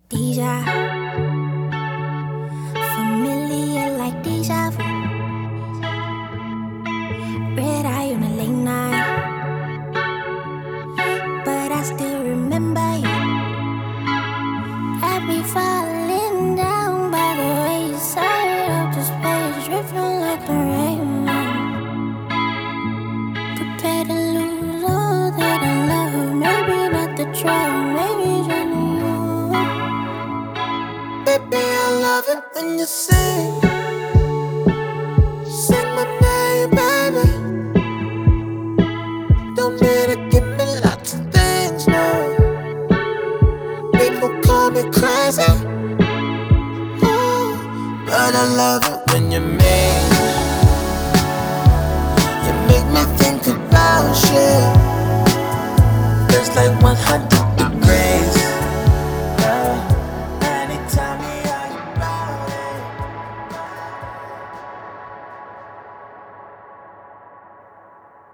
Deja, familiar like deja vu. Red eye on a late night, but I still remember you. Had me falling down by the wayside of the space, drifting like the rain. Prepare to lose all that I love. Maybe not the trouble, maybe just you. Baby, I love it when you sing my name, baby. Don't need to give me lots of things, no. People call me crazy, ooh, but I love it when you mean. You make me think about shit. There's like 100